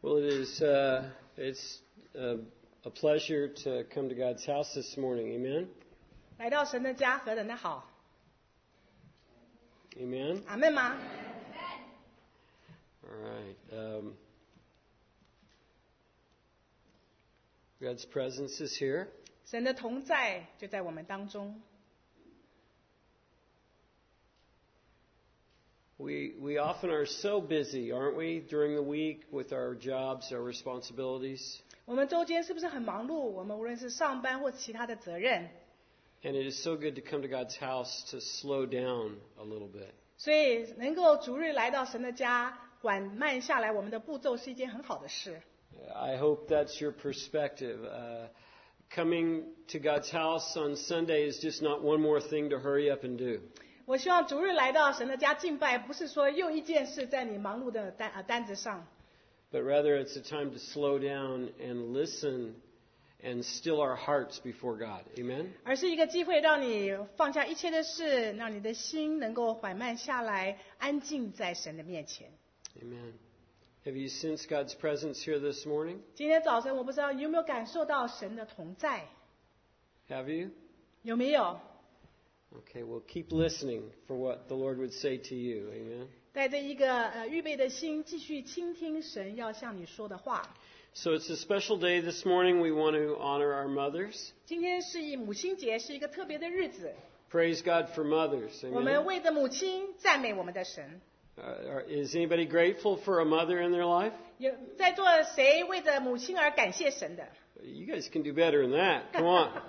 Well, it's a pleasure to come to God's house this morning. Amen. 来到神的家何等的好 Amen. 阿们吗 All right. God's presence is here. 神的同在就在我们当中 We often are so busy, aren't we, during the week with our jobs, our responsibilities? 我们周间是不是很忙碌我们无论是上班或其他的责任 And it is so good to come to God's house to slow down a little bit. 所以能够逐日来到神的家缓慢下来我们的步骤是一件很好的事 I hope that's your perspective. Coming to God's house on Sunday is just not one more thing to hurry up and do. 我希望逐日来到神的家敬拜不是说又一件事在你忙碌的单子上 But rather it's a time to slow down and listen and still our hearts before God. Amen? 而是一个机会让你放下一切的事让你的心能够缓慢下来安静在神的面前 Amen. Have you sensed God's presence here this morning? 今天早晨我不知道你有没有感受到神的同在 Have you? 有没有 Okay, well, keep listening for what the Lord would say to you. Amen? 带着一个预备的心继续倾听神要向你说的话 So it's a special day this morning. We want to honor our mothers. 今天是以母亲节是一个特别的日子 Praise God for mothers. 我们 Amen? 为着母亲赞美我们的神 Is anybody grateful for a mother in their life? 有在座谁为着母亲而感谢神的 You guys can do better than that. Come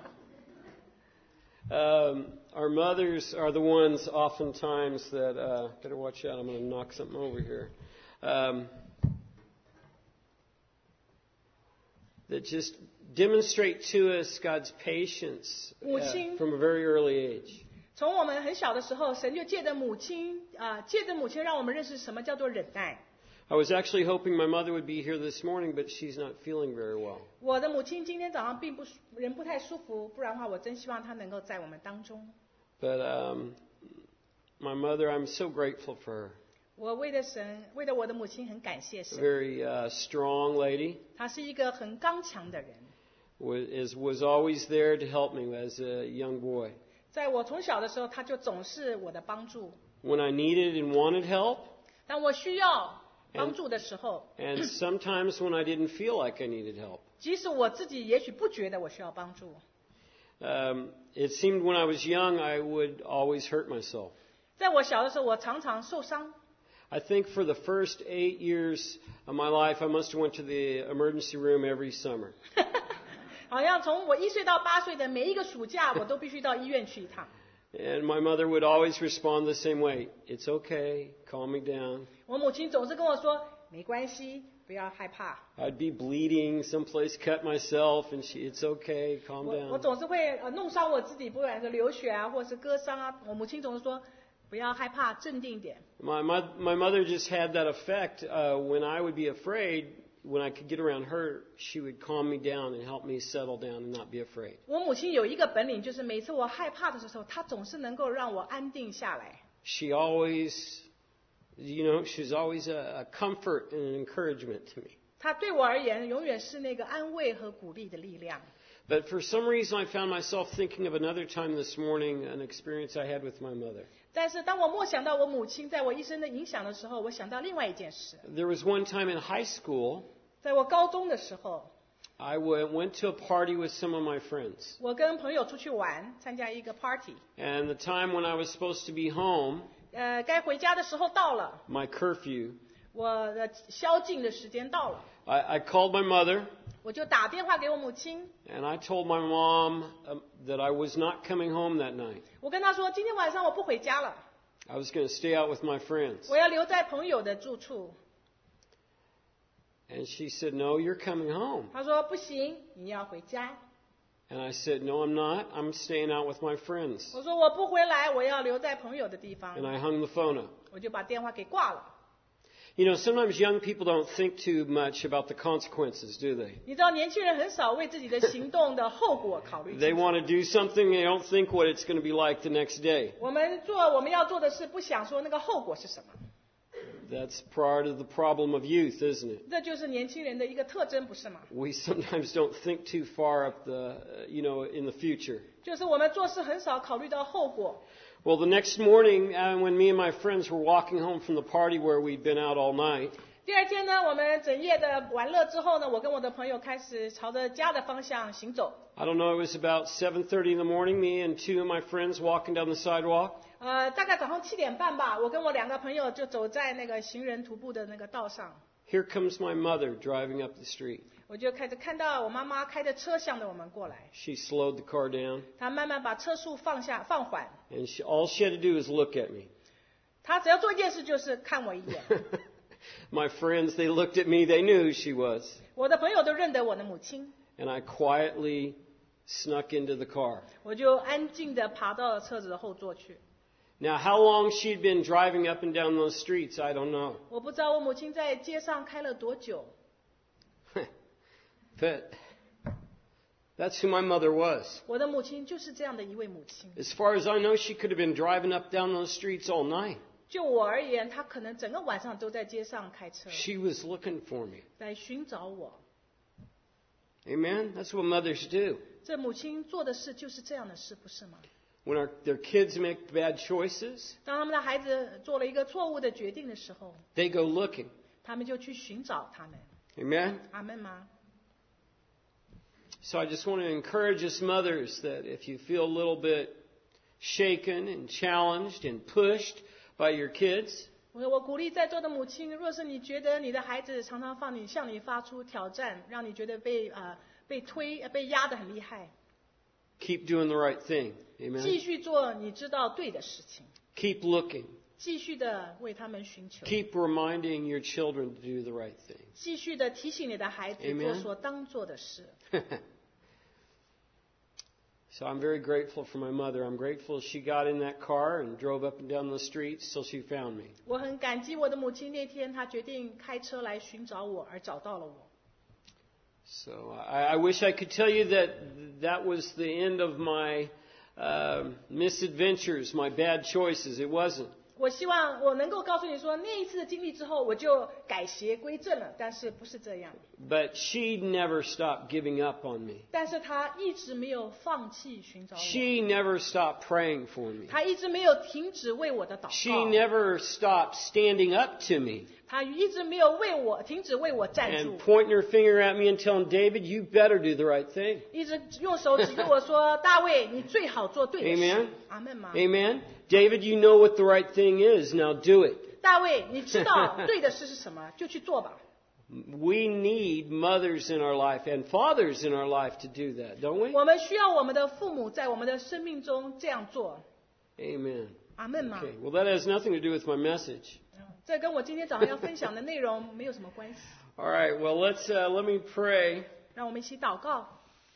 on. Our mothers are the ones oftentimes that, better watch out, I'm going to knock something over here, that just demonstrate to us God's patience from a very early age. 从我们很小的时候神就借着母亲让我们认识什么叫做忍耐 I was actually hoping my mother would be here this morning, but she's not feeling very well. 我的母亲今天早上人不太舒服不然的话我真希望她能够在我们当中 But my mother, I'm so grateful for her. 我为了我的母亲很感谢 A 神 very strong lady. 她是一个很刚强的人 Was always there to help me as a young boy. 在我从小的时候她就总是我的帮助 When I needed and wanted help, 当我需要帮助的时候 and sometimes when I didn't feel like I needed help. 即使我自己也许不觉得我需要帮助 It seemed when I was young I would always hurt myself. 在我小的时候我常常受伤 I think for the first 8 years of my life I must have went to the emergency room every summer. 好像从我1岁到8岁的每一个暑假我都必须到医院去一趟 And my mother would always respond the same way. It's okay, calm me down. 我母亲总是跟我说没关系不要害怕 I'd be bleeding, someplace cut myself, and it's okay, calm 我 down. 总是会弄伤我自己不管是流血啊或者是割伤啊我母亲总是说不要害怕镇定一点 My mother just had that effect. When I would be afraid, when I could get around her, she would calm me down and help me settle down and not be afraid. 我母亲有一个本领就是每次我害怕的时候她总是能够让我安定下来 She always, she's always a comfort and an encouragement to me. 她对我而言永远是那个安慰和鼓励的力量 But for some reason, I found myself thinking of another time this morning, an experience I had with my mother. 但是当我默想到我母亲在我一生的影响的时候我想到另外一件事 There was one time in high school, 在我高中的时候 I went to a party with some of my friends. 我跟朋友出去玩参加一个 party And the time when I was supposed to be home, 该回家的时候到了 my curfew, 我的宵禁的时间到了 I called my mother 我就打电话给我母亲 and I told my mom that I was not coming home that night. 我跟她说今天晚上我不回家了 I was going to stay out with my friends. 我要留在朋友的住处 And she said, "No, you're coming home." 她说不行你要回家 And I said, "No, I'm not. I'm staying out with my friends." 我说我不回来我要留在朋友的地方 And I hung the phone up. 我就把电话给挂了 Sometimes young people don't think too much about the consequences, do they? 你知道年轻人很少为自己的行动的后果考虑 They 清楚 want to do something, they don't think what it's going to be like the next day. 我们要做的事不想说那个后果是什么 That's part of the problem of youth, isn't it? 这就是年轻人的一个特征，不是吗？ We sometimes don't think too far up in the future. 就是我们做事很少考虑到后果。 Well, the next morning, when me and my friends were walking home from the party where we'd been out all night, 第二天呢，我们整夜的玩乐之后呢，我跟我的朋友开始朝着家的方向行走。 I don't know, it was about 7:30 in the morning, me and two of my friends walking down the sidewalk. 大概早上7点半吧，我跟我2个朋友就走在那个行人徒步的那个道上。 Here comes my mother driving up the street. 我就开始看到我妈妈开着车向着我们过来， She slowed the car down, 她慢慢把车速放缓， and all she had to do was look at me. 她只要做一件事就是看我一眼。 My friends, they looked at me, they knew who she was. 我的朋友都认得我的母亲， And I quietly snuck into the car. 我就安静地爬到车子的后座去。 Now, how long she'd been driving up and down those streets, I don't know. 我不知道我母亲在街上开了多久， But that's who my mother was. 我的母亲就是这样的一位母亲。 As far as I know, she could have been driving up down those streets all night. 就我而言，她可能整个晚上都在街上开车， She was looking for me. 来寻找我。 Amen? That's what mothers do. 这母亲做的事就是这样的事，不是吗？ When their kids make bad choices, 当他们的孩子做了一个错误的决定的时候， they go looking. 他们就去寻找他们。 Amen? 阿门吗？ So I just want to encourage us mothers that if you feel a little bit shaken and challenged and pushed by your kids, 我鼓励在座的母亲，若是你觉得你的孩子常常向你发出挑战，让你觉得被压得很厉害， keep doing the right thing. 继 Amen? 续做你知道对的事情， Keep looking. 继续的为他们寻求， Keep reminding your children to do the right thing. 继续的提醒你的孩子 Amen. 做所当做的事。 So I'm very grateful for my mother. I'm grateful she got in that car and drove up and down the streets till she found me. 我很感激我的母亲，那天她决定开车来寻找我，而找到了我。 So I wish I could tell you that was the end of my misadventures, my bad choices. It wasn't. 我希望我能够告诉你说，那一次的经历之后，我就改邪归正了。但是不是这样？ But she never stopped giving up on me. 但是她一直没有放弃寻找我， She never stopped praying for me. 她一直没有停止为我的祷 She 告， never stopped standing up to me 她一直没有停止为我站住 and，pointing her finger at me and telling David, you better do the right thing. 一直用手指着我说：“大卫，你最好做对的事。” Amen. 阿门吗？ Amen? David, you know what the right thing is. Now do it. 大卫，你知道对的事是什么，就去做吧。 We need mothers in our life and fathers in our life to do that, don't we? 我们需要我们的父母在我们的生命中这样做。 Amen. 阿门吗？ Okay. Well, that has nothing to do with my message. 这跟我今天早上要分享的内容没有什么关系。 All right. Well, let me pray. 让我们一起祷告。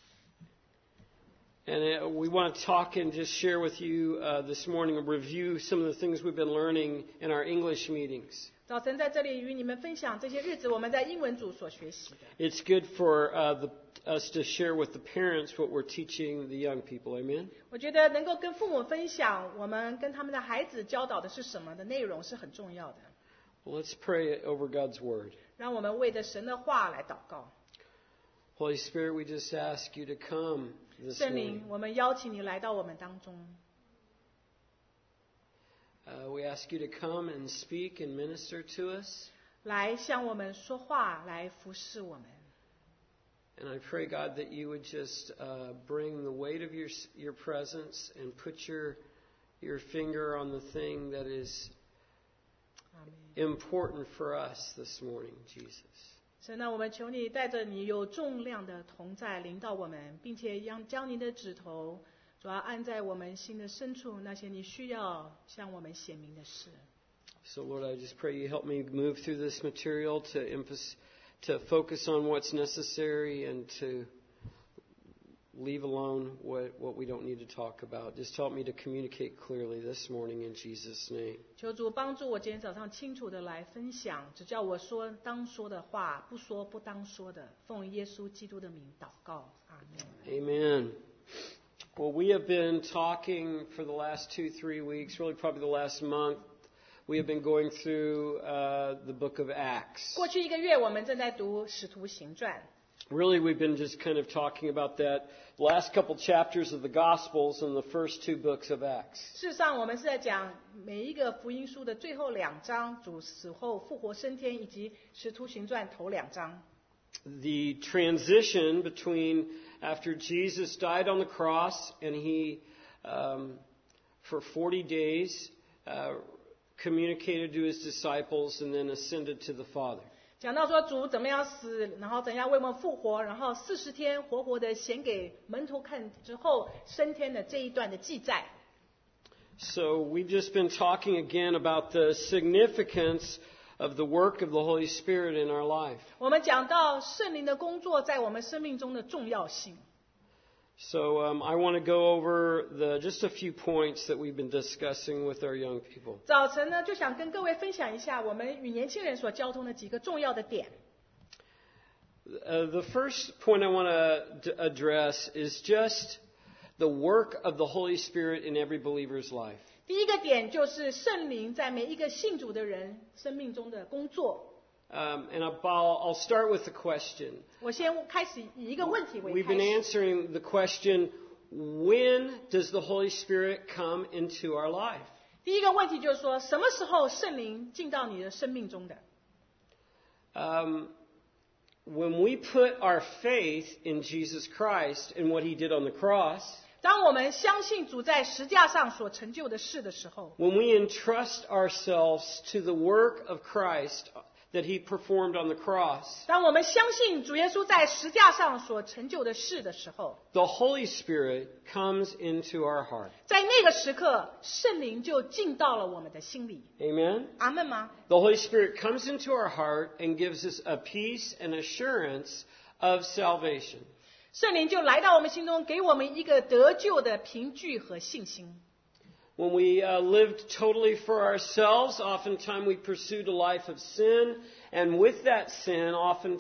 And we want to talk and just share with you this morning and review some of the things we've been learning in our English meetings. 早晨在这里与你们分享这些日子我们在英文组所学习的。 It's good for us to share with the parents what we're teaching the young people. Amen? 我觉得能够跟父母分享我们跟他们的孩子教导的是什么的内容是很重要的。 Well, let's pray over God's Word. 让我们为着神的话来祷告。 Holy Spirit, we just ask you to come this 圣 morning. 灵，我们邀请你来到我们当中。 We ask you to come and speak and minister to us. 来向我们说话，来服侍我们。 And I pray, God, that you would just bring the weight of your presence and put your finger on the thing that is 阿门。 important for us this morning, Jesus. 神啊，我们求你带着你有重量的同在临到我们，并且将你的指头主要按在我们心的深处，那些你需要向我们显明的事。 So, Lord, I just pray you help me move through this material to focus on what's necessary and to leave alone what we don't need to talk about. Just help me to communicate clearly this morning in Jesus' name. 求主帮助我今天早上清楚的来分享，只叫我说当说的话，不说不当说的。奉耶稣基督的名祷告，阿门。 Amen. Well, we have been talking for the last 2-3 weeks, really probably the last month. we have been going through the book of Acts. 过去1个月，我们正在读《使徒行传》。 Really, we've been just kind of talking about that last couple chapters of the Gospels and the first 2 books of Acts. 事实上，我们是在讲每一个福音书的最后2章，主死后复活升天，以及《使徒行传》头2章。 The transition between after Jesus died on the cross and he, for 40 days, communicated to his disciples and then ascended to the Father. 讲到说主怎么样死，然后怎样为我们复活，然后40天活活的显给门徒看之后升天的这一段的记载。 So we've just been talking again about the significance of the work of the Holy Spirit in our life. 我们讲到圣灵的工作在我们生命中的重要性。 So I want to go over just a few points that we've been discussing with our young people. 早晨呢，就想跟各位分享一下我们与年轻人所交通的几个重要的点。 The first point I want to address is just the work of the Holy Spirit in every believer's life. 第一个点就是圣灵在每一个信主的人生命中的工作。 And I'll start with the question. 我先开始以一个问题为 We've 开 been 始。 answering the question, when does the Holy Spirit come into our life? 第一个问题就是说，什么时候圣灵进到你的生命中的？ When we put our faith in Jesus Christ and what he did on the cross, 当我们相信主在十架上所成就的事的时候， when we entrust ourselves to the work of Christ that he performed on the cross, 当我们相信主耶稣在十架上所成就的事的时候， the Holy Spirit comes into our heart. 在那个时刻，圣灵就进到了我们的心里。 Amen? 阿们吗？ The Holy Spirit comes into our heart and gives us a peace and assurance of salvation. 圣灵就来到我们心中，给我们一个得救的凭据和信心。 When we lived totally for ourselves, oftentimes we pursued a life of sin, and with that sin,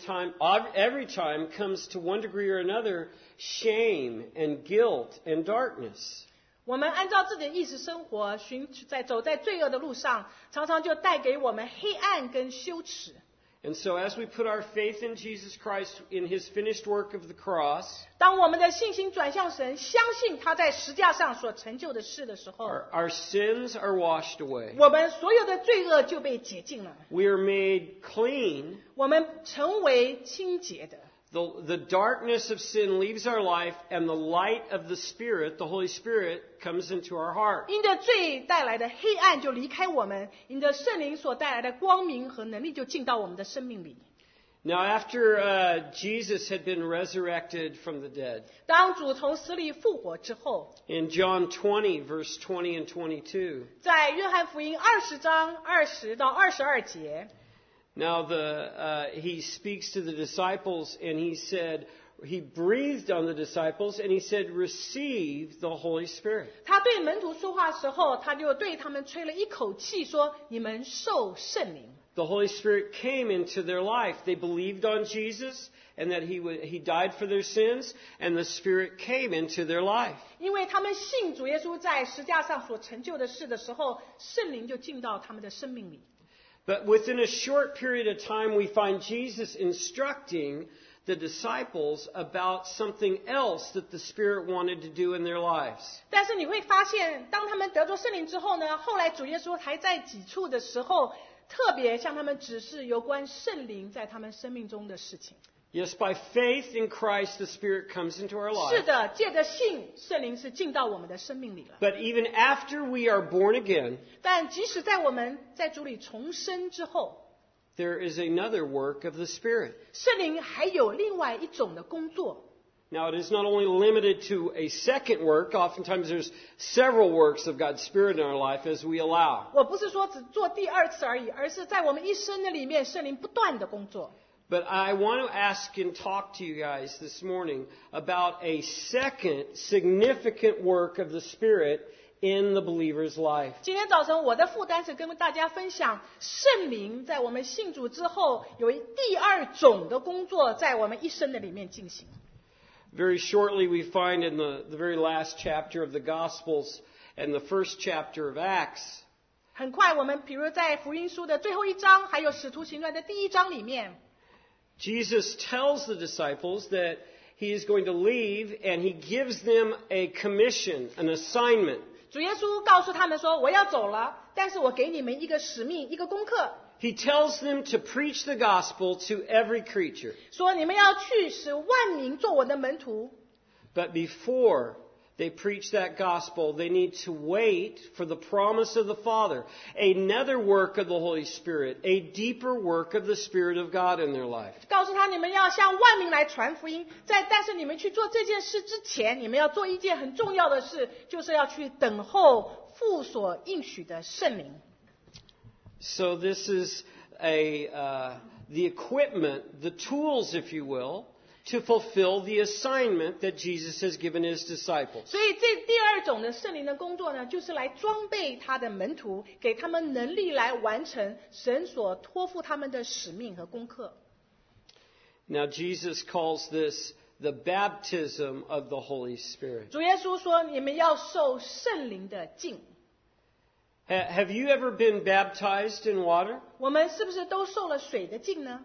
every time comes to one degree or another, shame and guilt and darkness. 我们按照自己的意识生活，走在罪恶的路上，常常就带给我们黑暗跟羞耻。 And so as we put our faith in Jesus Christ in his finished work of the cross, 当我们的信心转向神，相信他在十架上所成就的事的时候， our sins are washed away. 我们所有的罪恶就被洁净了， We are made clean. 我们成为清洁的。 The darkness of sin leaves our life, and the light of the Spirit, the Holy Spirit, comes into our heart. 因着罪带来的黑暗就离开我们，因着圣灵所带来的光明和能力就进到我们的生命里。 Now, after Jesus had been resurrected from the dead, 当主从死里复活之后， in John 20, verse 20 and 22, 在约翰福音20章20到22节， now he speaks to the disciples, and he breathed on the disciples, and he said, receive the Holy Spirit. 他对门徒说话的时候，他就对他们吹了一口气，说：“你们受圣灵。” The Holy Spirit came into their life. They believed on Jesus and that he died for their sins, and the Spirit came into their life. 因为他们信主耶稣在十架上所成就的事的时候，圣灵就进到他们的生命里。 But within a short period of time, we find Jesus instructing the disciples about something else that the Spirit wanted to do in their lives. 但是你会发现，当他们得着圣灵之后呢，后来主耶稣还在几处的时候，特别向他们指示有关圣灵在他们生命中的事情。 Yes, by faith in Christ, the Spirit comes into our 是 life. 的，借着信，圣灵是进到我们的生命里了。 But even after we are born again, 但即使在我们在主里重生之后， there is another work of the Spirit. 圣灵还有另外一种的工作。 Now, it is not only limited to a second work. Oftentimes there's several works of God's Spirit in our life as we allow. 我不是说只做第二次而已，而是在我们一生的里面，圣灵不断的工作。 But I want to ask and talk to you guys this morning about a second significant work of the Spirit in the believer's life. 今天早晨我的负担是跟大家分享，圣灵在我们信主之后，有第二种的工作在我们一生的里面进行。 Very shortly we find in the very last chapter of the Gospels and the first chapter of Acts, 很快我们比如在福音书的最后一章，还有使徒行传的第1章里面， Jesus tells the disciples that he is going to leave and he gives them a commission, an assignment. 主耶稣告诉他们说，我要走了，但是我给你们一个使命，一个功课， He tells them to preach the gospel to every creature. 说你们要去使万民做我的门徒。 But before they preach that gospel, they need to wait for the promise of the Father, another work of the Holy Spirit, a deeper work of the Spirit of God in their life. 告诉他你们要向万民来传福音，但是你们去做这件事之前，你们要做一件很重要的事，就是要去等候父所应许的圣灵。 So this is the equipment, the tools, if you will, to fulfill the assignment that Jesus has given his disciples. 所以这第二种的圣灵的工作呢，就是来装备他的门徒，给他们能力来完成神所托付他们的使命和功课。 Now Jesus calls this the baptism of the Holy Spirit. 主耶稣说，你们要受圣灵的浸。 Have you ever been baptized in water? 我们是不是都受了水的浸呢？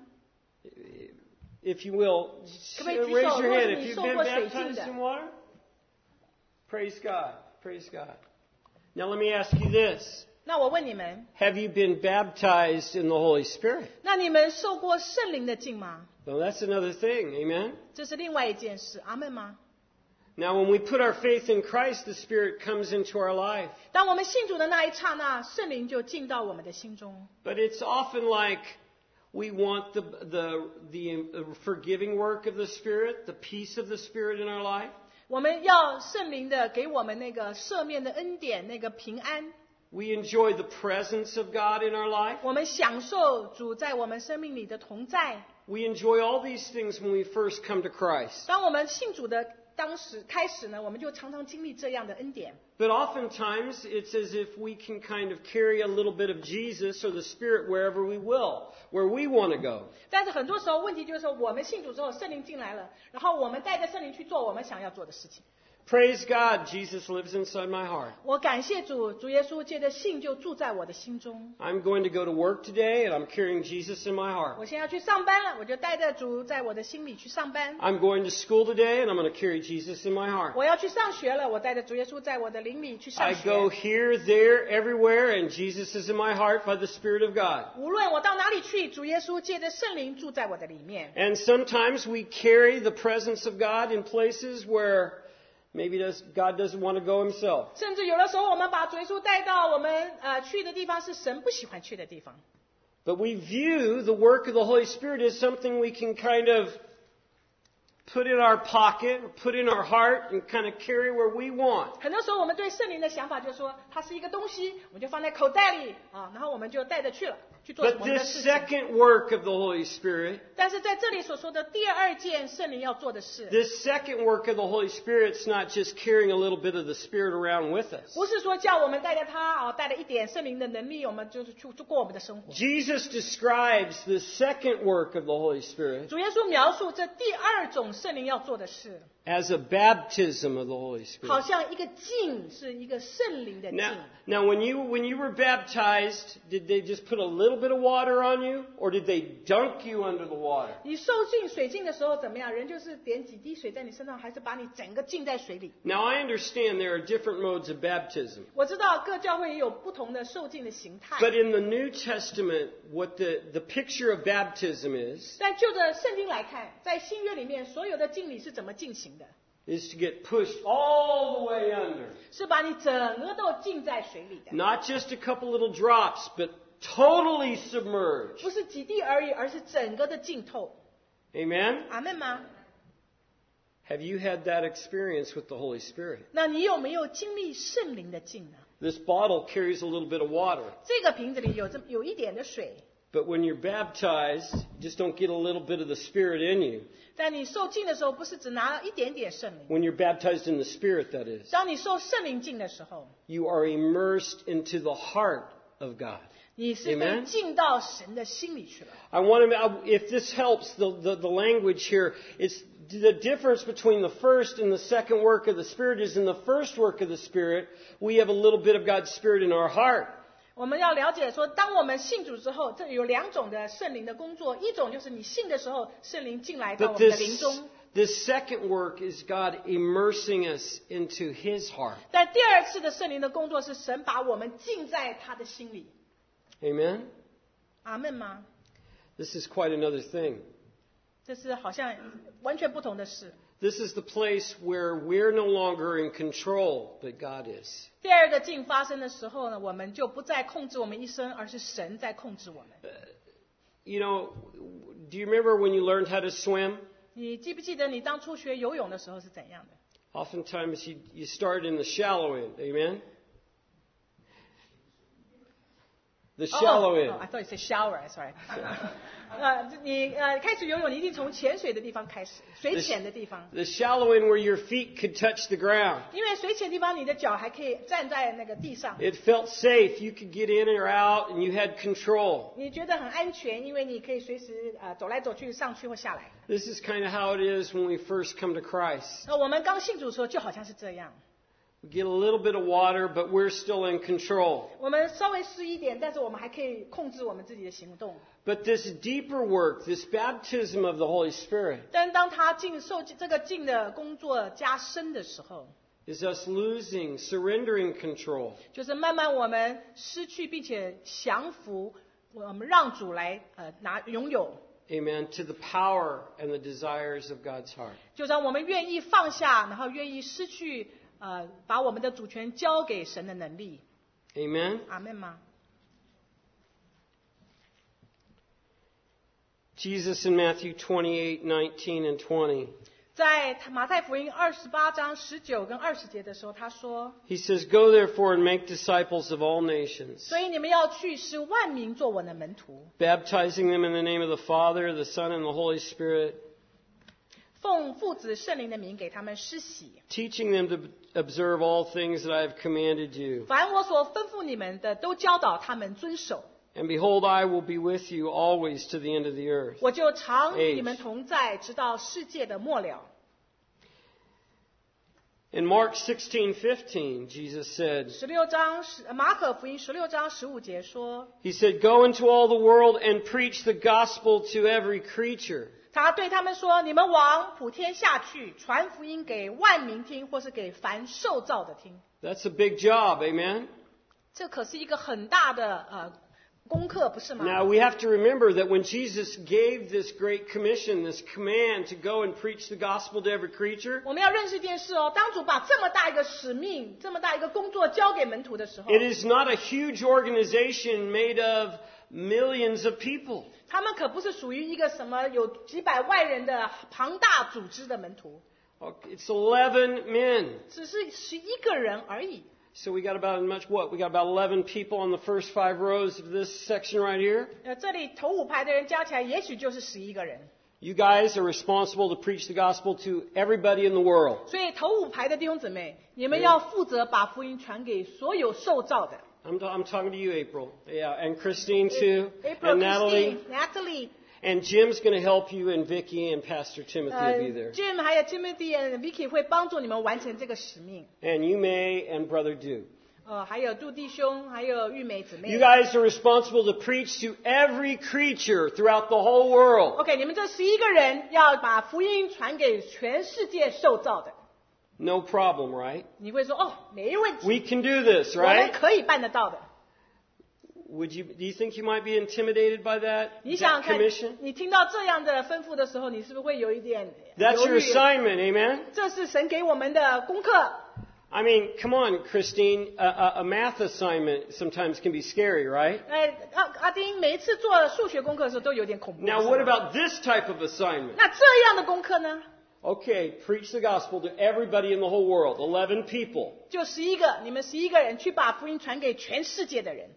If you will, raise your hand if you've been baptized in water. Praise God. Praise God. Now let me ask you this. 那我问你们， Have you been baptized in the Holy Spirit? 那你们受过圣灵的浸吗？ Well, that's another thing. Amen? 这是另外一件事，阿们吗？ Now, when we put our faith in Christ, the Spirit comes into our life. 当我们信主的那一刹那，圣灵就进到我们的心中。 But it's often like we want the forgiving work of the Spirit, the peace of the Spirit in our life. 我们要圣灵的给我们那个赦免的恩典，那个平安。 We enjoy the presence of God in our life. 我们享受主在我们生命里的同在。 We enjoy all these things when we first come to Christ. 当我们信主的开始呢，我们就常常经历这样的恩典。 But oftentimes, it's as if we can kind of carry a little bit of Jesus or the Spirit wherever we will, where we want to go. 但是很多时候问题就是说，我们信主之后，圣灵进来了，然后我们带着圣灵去做我们想要做的事情。 Praise God, Jesus lives inside my heart. 我感谢主，主耶稣借着信就住在我的心中。 I'm going to go to work today, and I'm carrying Jesus in my heart. 我现在要去上班了，我就带着主在我的心里去上班。 I'm going to school today, and I'm going to carry Jesus in my heart. 我要去上学了，我带着主耶稣在我的灵里去上 I go 学。 here, there, everywhere, and Jesus is in my heart by the Spirit of God. 无论我到哪里去，主耶稣借着圣灵住在我的里面。 And sometimes we carry the presence of God in places where maybe God doesn't want to go himself. 甚至有的时候，我们把主耶稣带到我们去的地方是神不喜欢去的地方。 But we view the work of the Holy Spirit as something we can kind of put in our pocket, or put in our heart, and kind of carry where we want. 很多时候，我们对圣灵的想法就是说，它是一个东西，我们就放在口袋里啊，然后我们就带着去了，去做 But 我们的 this 事情。 second work of the Holy Spirit, 但是在这里所说的第二件圣灵要做的事， this second work of the Holy Spirit is not just carrying a little bit of the Spirit around with us. 不是说叫我们带着它啊，带了一点圣灵的能力，我们就是去过我们的生活。 Jesus describes the second work of the Holy Spirit 主耶稣描述这第二种圣灵要做的事， as a baptism of the Holy 好 Spirit. 像一个浸，是一个圣灵的浸。 Now, when you were baptized, did they just put a little bit of water on you, or did they dunk you under the water? 你受浸水浸的时候怎么样？人就是点几滴水在你身上，还是把你整个浸在水里？ Now, I understand there are different modes of baptism. 我知道各教会也有不同的受浸的形态， But in the New Testament, what the picture of baptism is 但就着圣经来看，在新约里面所有的浸礼是怎么进行的？ is to get pushed all the way under. 是把你整个都浸在水里的， Not just a couple little drops, but totally submerged. 不是几滴而已，而是整个的浸透。 Amen? 阿门吗？ Have you had that experience with the Holy Spirit? 那你有没有经历圣灵的浸呢？ This bottle carries a little bit of water. 这个瓶子里有一点的水， But when you're baptized, you just don't get a little bit of the Spirit in you. 但你受浸的时候，不是只拿了一点点圣灵。 When you're baptized in the Spirit, that is. 当你受圣灵浸的时候， You are immersed into the heart of God. 你是被 Amen. 浸到神的心里去了。 I want to, if this helps the language here, it's the difference between the first and the second work of the Spirit is in the first work of the Spirit, we have a little bit of God's Spirit in our heart. 我们要了解说，当我们信主之后，这有2种的圣灵的工作，一种就是你信的时候，圣灵进来到我 But 们的灵中。 this second work is God immersing us into His heart. 但第2次的圣灵的工作是神把我们浸在他的心里。 Amen? 阿们吗？ This is quite another thing. 这是好像完全不同的事。 This is the place where we're no longer in control, but God is. 第2个浸发生的时候呢，我们就不再控制我们一生，而是神在控制我们。 You know, do you remember when you learned how to swim? 你记不记得你当初学游泳的时候是怎样的？ Oftentimes you start in the shallow end. Amen? The shallow end. I thought you said shower. Sorry. 你开始游泳，你一定从潜水的地方开始，水浅的地方。 The shallow end where your feet could touch the ground. 因为水浅地方，你的脚还可以站在那个地上。 It felt safe. You could get in or out, and you had control. 你觉得很安全，因为你可以随时走来走去，上去或下来。 This is kind of how it is when we first come to Christ. 那我们刚信主的时候，就好像是这样。 We get a little bit of water, but we're still in control. 我们稍微湿一点，但是我们还可以控制我们自己的行动。 But this deeper work, this baptism of the Holy Spirit, 但当他受这个浸的工作加深的时候， is us losing, surrendering control. 就是慢慢我们失去并且降服，我们让主来拥有。 Amen. To the power and the desires of God's heart. 就让我们愿意放下，然后愿意失去把我们的主权交给神的能力。 Amen. 阿们吗？ Jesus in Matthew 28:19 and 20. 在马太福音28章19跟20节的时候，他说 He says, "Go therefore and make disciples of all：“ nations, 所以你们要去，使万民做我的门徒， baptizing them in the name of the Father, the Son, and the Holy Spirit, 奉父子圣灵的名给他们施洗。 teaching them to observe all things that I have commanded you. 凡我所吩咐你们的，都教导他们遵守。 And behold, I will be with you always to the end of the earth." 我就常与你们同在，直到世界的末了。 In Mark 16:15, Jesus said, 马可福音16章15节说， He said, "Go into all the world and preach the gospel to every creature." 他对他们说：“你们往普天下去，传福音给万民听，或是给凡受造的听。” That's a big job, amen? 这可是一个很大的功课，不是吗？ Now we have to remember that when Jesus gave this great commission, this command to go and preach the gospel to every creature, 我们要认识一件事哦，当主把这么大一个使命、这么大一个工作交给门徒的时候， it is not a huge organization made of millions of people. 他们可不是属于一个什么有几百万人的庞大组织的门徒， It's 11 men. 只是11个人而已。 So we got about we got about 11 people on the first 5 rows of this section right here. 这里头5排的人加起来，也许就是11个人。 You guys are responsible to preach the gospel to everybody in the world. 所以头5排的弟兄姊妹，你们要负责把福音传给所有受造的。 I'm talking to you, April. Yeah, and Christine too, April, and Natalie. Natalie, And Jim's going to help you, and Vicky and Pastor Timothy will be there. Jim 还有 Timothy and Vicky 会帮助你们完成这个使命。 And you May and Brother Du. 还有杜弟兄，还有玉美姊妹。 You guys are responsible to preach to every creature throughout the whole world. OK， 你们这11个人要把福音传给全世界受造的。 No problem, right? 你会说没问题， We can do this, 我们 right? 可以办得到的。 Do you think you might be intimidated by that 你想想看 commission?， 你听到这样的吩咐的时候，你是不是会有一点 That's 犹 your 豫？ assignment, amen? 这是神给我们的功课。 I mean, come on, Christine. A math assignment sometimes can be scary, right? 阿丁每一次做数学功课的时候都有点恐怖。 Now, 是 what 吗 about this type of assignment? 那这样的功课呢？ Okay, preach the gospel to everybody in the whole world. 11 people. 就11个，你们11个人去把福音传给全世界的人。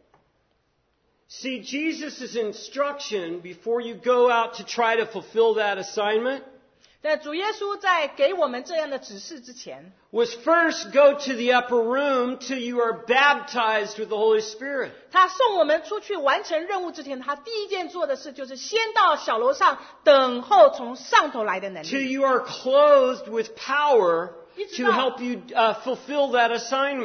See, Jesus' instruction before you go out to try to fulfill that assignment 但主耶稣在给我们这样的指示之前， was first go to the upper room till you are baptized with the Holy Spirit. 他送我们出去完成任务之前，他第一件做的事就是先到小楼上等候从上头来的能 Till 力， you are clothed with power 一直 to 到 help you fulfill that assignment.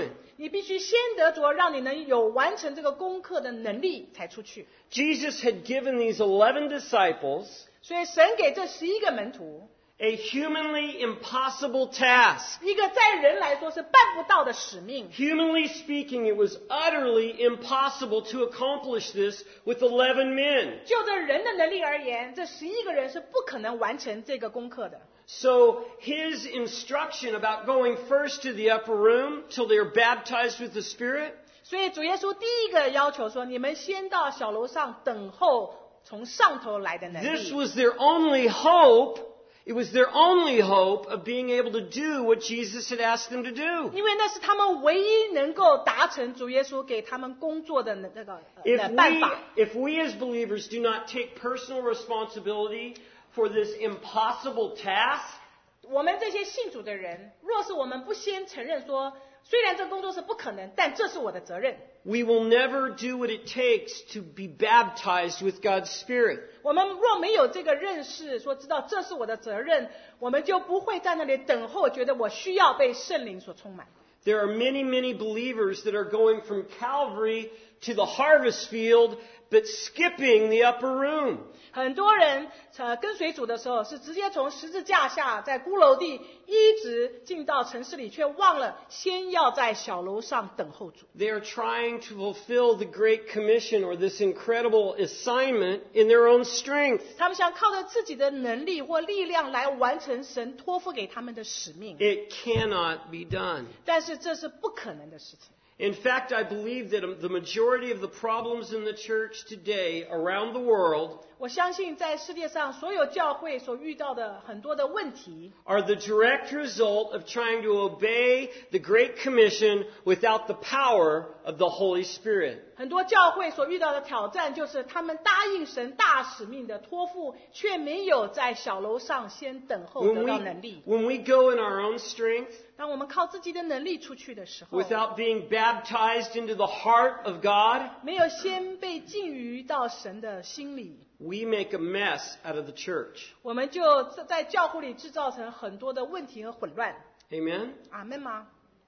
你必须先得着让你能有完成这个功课的能力才出去。 Jesus had given these 11 disciples 所以神给这11个门徒 a humanly impossible task. 一个在人来说是办不到的使命。 Humanly speaking, it was utterly impossible to accomplish this with 11 men. 就这人的能力而言，这11个人是不可能完成这个功课的。 So his instruction about going first to the upper room till they are baptized with the Spirit, 所以主耶稣第一个要求说：你们先到小楼上等候从上头来的能 this 力。 was their only hope. It was their only hope of being able to do what Jesus had asked them to do. 因为那是他们唯一能够达成主耶稣给他们工作的那个办法。 If we as believers do not take personal responsibility for this impossible task, 我们这些信主的人，若是我们不先承认说，虽然这工作是不可能，但这是我的责任， we will never do what it takes to be baptized with God's Spirit. 我们若没有这个认识，说知道这是我的责任，我们就不会在那里等候，觉得我需要被圣灵所充满。 There are many, many believers that are going from Calvary to the harvest field, but skipping the upper room. 很多人跟随主的时候，是直接从十字架下，在骷髅地一直进到城市里，却忘了先要在小楼上等候主。 They are trying to fulfill the Great Commission or this incredible assignment in their own strength. 他们想靠着自己的能力或力量来完成神托付给他们的使命， It cannot be done. 但是这是不可能的事情。 In fact, I believe that the majority of the problems in the church today around the world 我相信在世界上所有教会所遇到的很多的问题， are the direct result of trying to obey the Great Commission without the power of the Holy Spirit. 很多教会所遇到的挑战，就是他们答应神大使命的托付，却没有在小楼上先等候得到能力。 When we go in our own strength, 当我们靠自己的能力出去的时候， without being baptized into the heart of God, 没有先被浸于到神的心里， we make a mess out of the church. 我们就在教会里制造成很多的问题和混乱。 Amen? 阿们吗？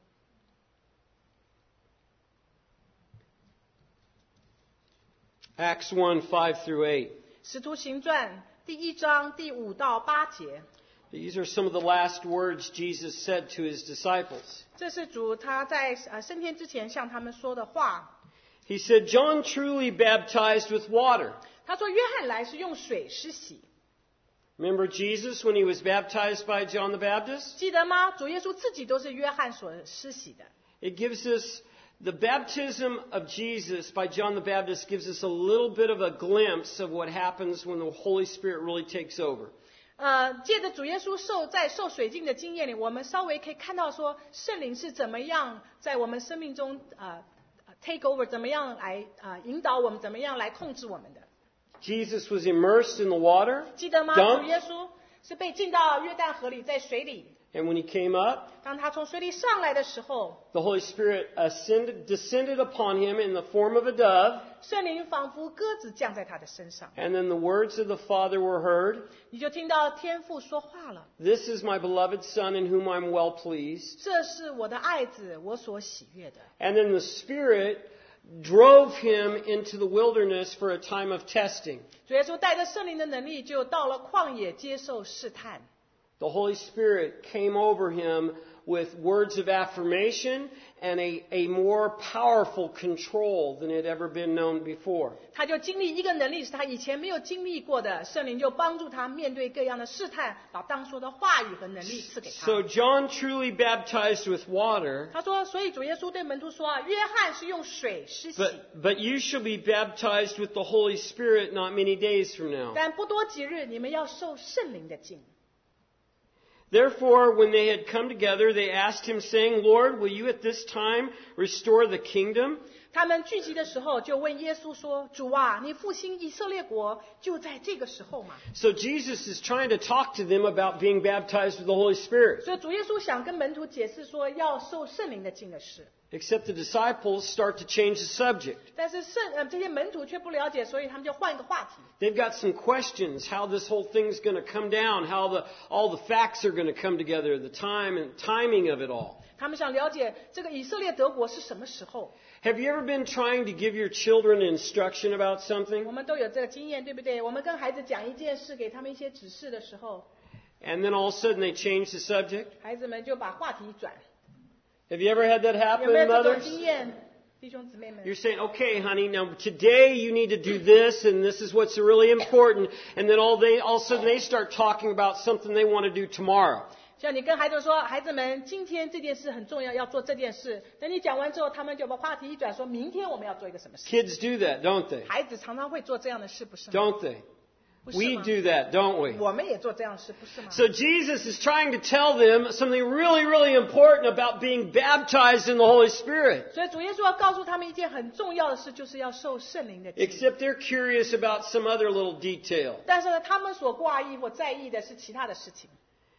Acts 1, 5 through 8. 使徒行传第1章第5到8节， These are some of the last words Jesus said to his disciples. 这是主他在升天之前向他们说的话。 He said, John truly baptized with water. 他说约翰来是用水施洗， Remember Jesus when he was baptized by John the Baptist? 记得吗？主耶稣自己都是约翰所施洗的。 It gives us the baptism of Jesus by John the Baptist gives us a little bit of a glimpse of what happens when the Holy Spirit really takes over. 借着主耶稣受水浸的经验里，我们稍微可以看到说圣灵是怎么样在我们生命中take over， 怎么样来引导我们，怎么样来控制我们的。 Jesus was immersed in the water, 记得吗？ dunked, 主耶稣是被浸到约旦河里，在水里。 and when he came up, 当他从水里上来的时候， the Holy Spirit descended upon him in the form of a dove, 圣灵仿佛鸽子降在他的身上， and then the words of the Father were heard, 你就听到天父说话了。 This is my beloved Son in whom I'm well pleased. 这是我的爱子，我所喜悦的。 And then the Spirit drove him into the wilderness for a time of testing. 主耶稣带着圣灵的能力，就到了旷野接受试探。 The Holy Spirit came over him with words of affirmation and a more powerful control than had ever been known before. 他就经历一个能力是他以前没有经历过的，圣灵就帮助他面对各样的试探，把当说的话语和能力赐给他。 So John truly baptized with water, 他说，所以主耶稣对门徒说啊，约翰是用水施洗， but you shall be baptized with the Holy Spirit not many days from now. 但不多几日，你们要受圣灵的浸。 Therefore, when they had come together, they asked him, saying, Lord, will you at this time restore the kingdom? 他们聚集的时候，就问耶稣说：“主啊，你复兴以色列国，就在这个时候嘛。” So Jesus is trying to talk to them about being baptized with the Holy Spirit. 所以主耶稣想跟门徒解释说，要受圣灵的浸的事。 Except the disciples start to change the subject. 但是这些门徒却不了解，所以他们就换一个话题。 They've got some questions, how this whole thing's going to come down, how all the facts are going to come together, the timing of it all. 他们想了解这个以色列得国是什么时候。 Have you ever been trying to give your children instruction about 我 something? 们都有这个经验，对不对？我们跟孩子讲一件事，给他们一些指示的时候， And then all of a sudden they change the subject? 孩子们就把话题转。 Have you ever had that 有 happen, 没有这种 mothers? 经验，弟兄姊妹们？ You're saying, okay, honey, now today you need to do this, and this is what's really important. And then all of a sudden they start talking about something they want to do tomorrow. 像你跟孩子说，孩子们，今天这件事很重要，要做这件事。等你讲完之后，他们就把话题一转，说明天我们要做一个什么事。 Kids do that, don't they? 孩子常常会做这样的事，不是吗？ Don't they? 不是 We 吗？ do that, don't we? 我们也做这样的事，不是吗？ So Jesus is trying to tell them something really, really important about being baptized in the Holy Spirit. 所以主耶稣要告诉他们一件很重要的事，就是要受圣灵的浸。 Except they're curious about some other little detail. 但是呢，他们所挂意或在意的是其他的事情。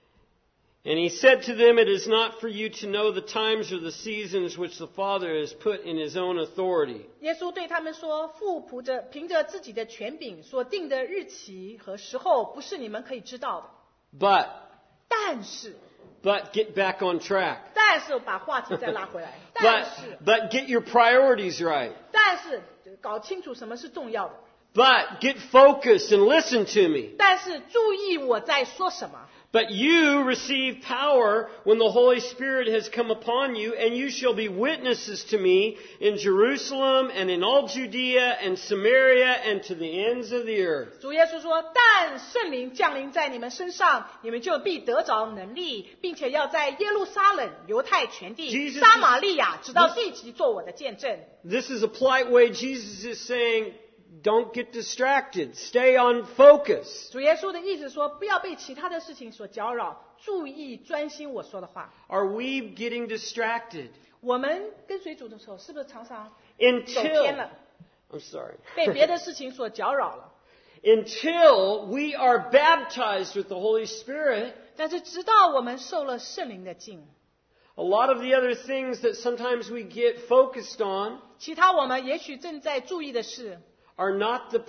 And he said to them, it is not for you to know the times or the seasons which the Father has put in his own authority. 耶稣对他们说：“父凭着自己的权柄所定的日期和时候，不是你们可以知道的。 But 但是 get back on track. 把话题再拉回来。 But get your priorities right. 但是搞清楚什么是重要的。 But get focused and listen to me. 但是注意我在说什么。 But you receive power when the Holy Spirit has come upon you, and you shall be witnesses to me in Jerusalem and in all Judea and Samaria and to the ends of the earth. 主耶稣说：但圣灵降临在你们身上，你们就必得着能力，并且要在耶路撒冷、犹太全地、 Jesus 撒玛利亚，直到地极做我的见证。 This is a polite way Jesus is saying, don't get distracted. Stay on focus. 主耶稣的意思说，不要被其他的事情所搅扰，注意专心我说的话。 Are we getting distracted? 我们跟随主的时候，是不是常常走偏了， I'm sorry. 被别的事情所搅扰了？ Until we are baptized with the Holy Spirit, 但是直到我们受了圣灵的浸， a lot of the other things that sometimes we get focused on 其他我们也许正在注意的事， are not the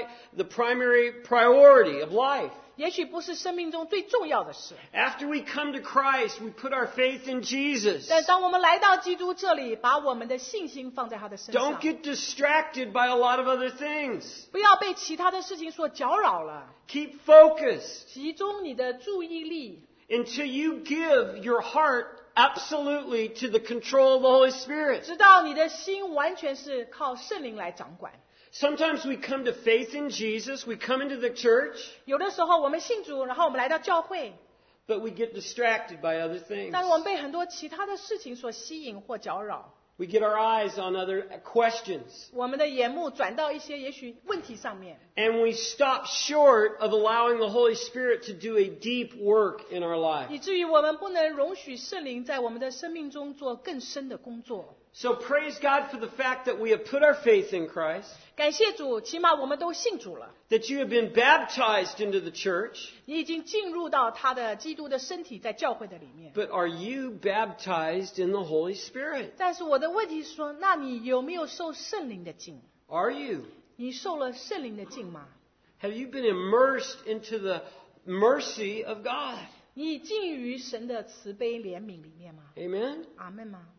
primary priority of life. 也许不是生命中最重要的事。 After we come to Christ, we put our faith in Jesus. 但当我们来到基督这里，把我们的信心放在他的身 Don't 上， get distracted by a lot of other things. 不要被其他的事情所搅扰了， Keep focused 集中你的注意力， until you give your heart absolutely to the control of the Holy Spirit. 直到你的心完全是靠圣灵来掌管。 Sometimes we come to faith in Jesus, we come into the church, 有的时候我们信主，然后我们来到教会， but we get distracted by other things. 但是我们被很多其他的事情所吸引或搅扰， We get our eyes on other questions. 我们的眼目转到一些也许问题上面， And we stop short of allowing the Holy Spirit to do a deep work in our life. 以至于我们不能容许圣灵在我们的生命中做更深的工作。 So praise God for the fact that we have put our faith in Christ, 感谢主，起码我们都信主了。 that you have been baptized into the church, 你已经进入到他的基督的身体，在教会的里面。 but are you baptized in the Holy Spirit? 但是我的问题是说，那你有没有受圣灵的浸？ Are you? 你受了圣灵的浸吗？ Have you been immersed into the mercy of God? 你浸于神的慈悲怜悯里面吗？ Amen? 阿门吗？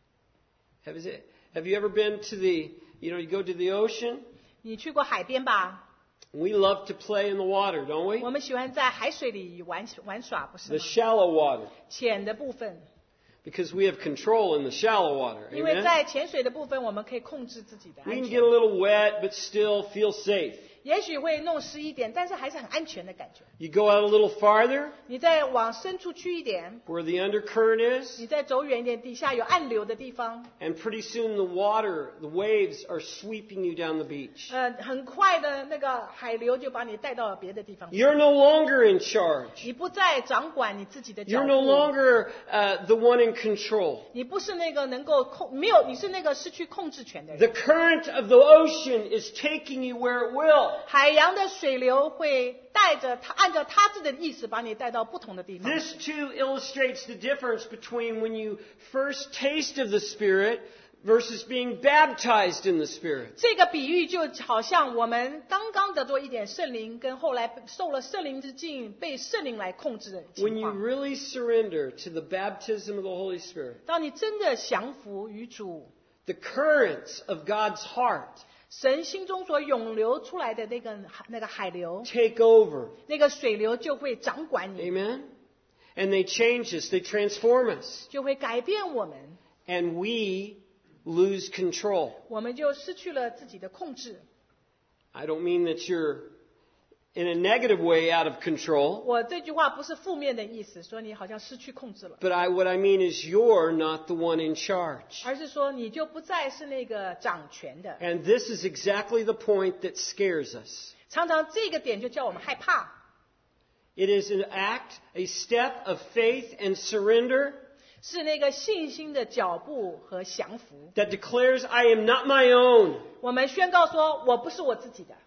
Have you ever been to you go to the ocean? 你去过海边吧？ We love to play in the water, don't 我 we? 们喜欢在海水里玩耍，不是 The 吗？ shallow water. 浅的部分， Because we have control in the shallow water. 因为 Amen? 在潜水的部分，我们可以控制自己的 We 安 can 全 get a。little wet, but still feel safe. 也许会弄湿一点，但是还是很安全的感觉。 You go out a little farther, 你再往深处去一点， where the undercurrent is, 你再走远一点，底下有暗流的地方， and pretty soon the waves are sweeping you down the beach. 很快的那个海流就把你带到别的地方去。 You're no longer in charge. 你不再掌管你自己的脚 You're no 步， longer the one in control. 你不是那个能够没有，你是那个失去控制权的人。 The current of the ocean is taking you where it will. 海洋的水流会带着它，按照它自己的意思把你带到不同的地方。 This too illustrates the difference between when you first taste of the Spirit versus being baptized in the Spirit. 这个比喻就好像我们刚刚得着一点圣灵，跟后来受了圣灵之浸，被圣灵来控制的 When 情 you 况。 really surrender to the baptism of the Holy Spirit, 当你真的降服于主， the currents of God's heart 神心中所涌流出来的那个海流， take over. 那个水流就会掌管你， Amen? And they change us, they transform us. 就会改变我们， And we lose control. 我们就失去了自己的控制。 I don't mean that you're in a negative way out of control, 我这句话不是负面的意思，说你好像失去控制了， but what I mean is you're not the one in charge. 而是说你就不再是那个掌权的。 And this is exactly the point that scares us. 常常这个点就叫我们害怕。 It is an act, a step of faith and surrender 是那个信心的脚步和降服。 that declares, I am not my own. 我们宣告说，我不是我自己的。